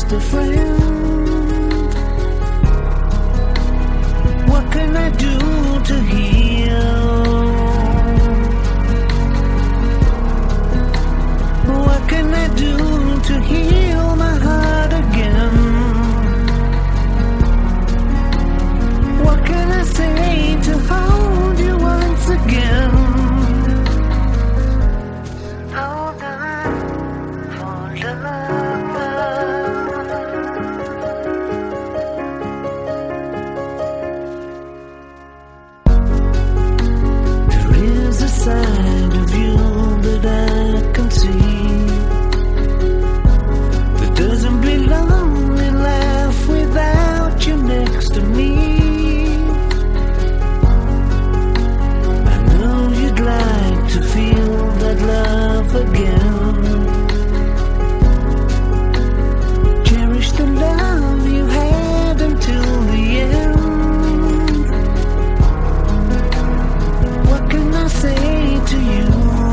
just a friend. What can I do to heal? What can I do to heal my heart again? What can I say to hold you once again? Hold on for love. There is a side of you that I can see that doesn't belong in life without you next to me. I know you'd like to feel that love again. Cherish the love you had until the end. What can I say to you?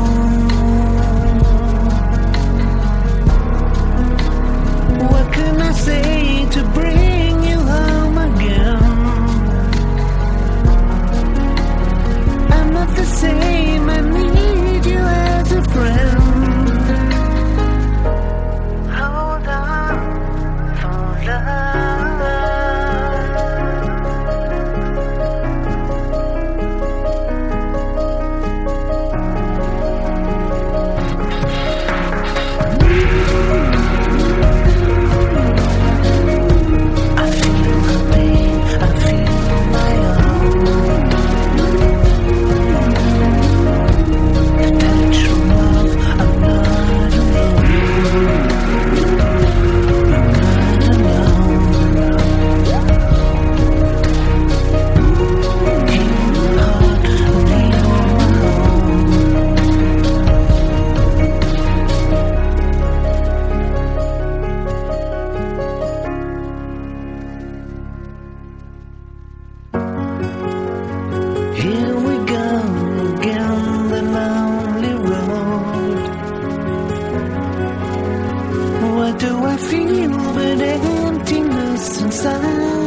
What can I say to bring you home again? I'm not the same, I need you as a friend. Hold on for love. I feel the pain, I feel my own. The touch from love, I'm not alone. I'm not alone. Heal my heart, leave me alone. Here we go again, the lonely road. What do I feel but emptiness inside?